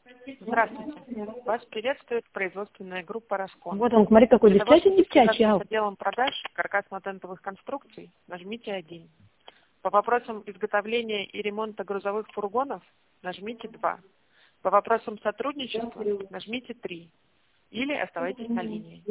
Здравствуйте. Вас приветствует производственная группа «Роскон». Вот он, смотри, какой Для того, девчачий, чтобы связаться девчачий. с отделом продаж каркасно-тентовых конструкций, нажмите 1. По вопросам изготовления и ремонта грузовых фургонов нажмите 2. По вопросам сотрудничества нажмите 3. Или оставайтесь на линии.